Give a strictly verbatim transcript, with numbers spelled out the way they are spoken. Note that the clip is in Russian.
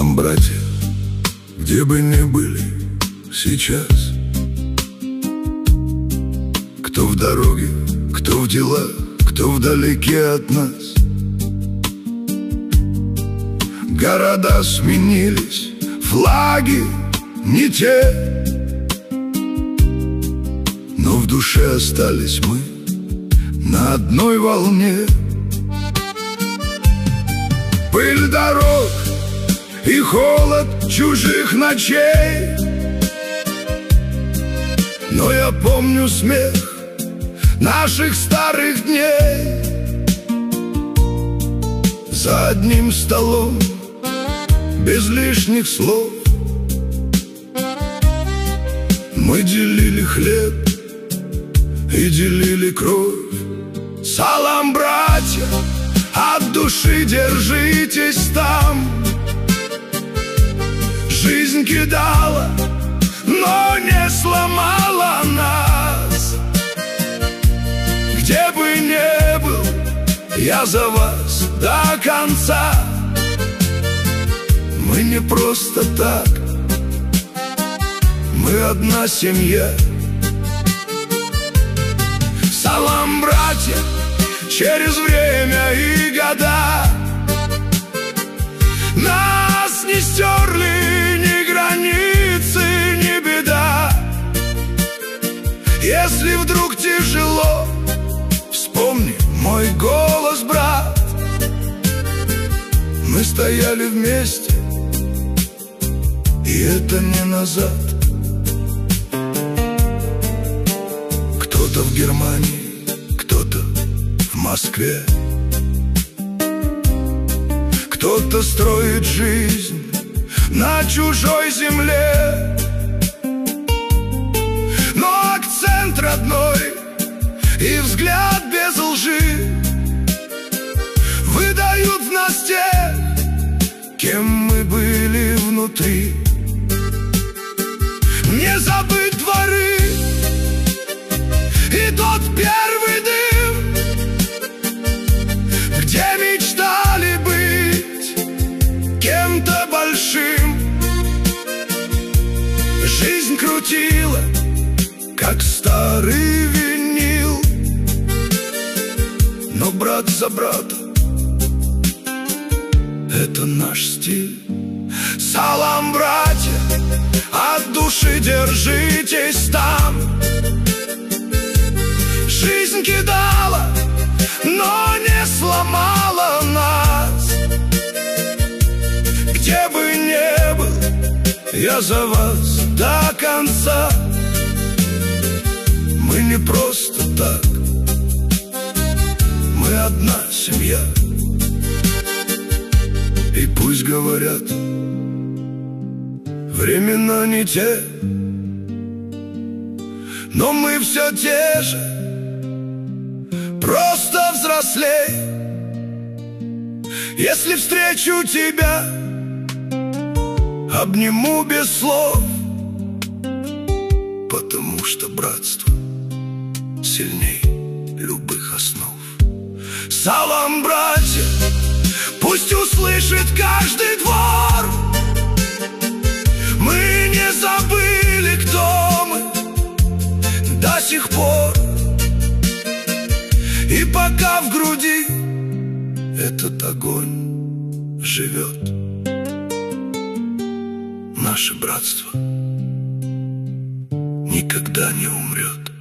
Салам, братья, где бы ни были сейчас. Кто в дороге, кто в делах, кто вдалеке от нас. Города сменились, флаги не те, но в душе остались мы на одной волне. Пыль дорог и холод чужих ночей, но я помню смех наших старых дней. За одним столом, без лишних слов, мы делили хлеб и делили кровь. Салам, братья, от души держитесь там. Жизнь кидала, но не сломала нас. Где бы ни был, я за вас до конца. Мы не просто так, мы одна семья. Салам, братья, через время и года. Нас не стерли ни границы, ни беда. Если вдруг тяжело, вспомни мой голос, брат. Мы стояли вместе, и это не назад. Кто-то в Германии, кто-то в Москве, кто-то строит жизнь на чужой земле. Но акцент родной и взгляд без лжи выдают в нас тех, кем мы были внутри. Не забыть дворы и тот первый дым, где мечтали быть кем-то большим. Жизнь крутила, как старый винил, но брат за брата — это наш стиль. Салам, братья, от души держитесь там. Жизнь кидала, но не сломала нас. Где бы ни был, я за вас до конца. Мы не просто так, мы одна семья. И пусть говорят, времена не те, но мы все те же, просто взрослей. Если встречу тебя, обниму без слов, потому что братство сильней любых основ. Салам, братья, пусть услышит каждый двор. Мы не забыли, кто мы до сих пор. И пока в груди этот огонь живет, наше братство никогда не умрет.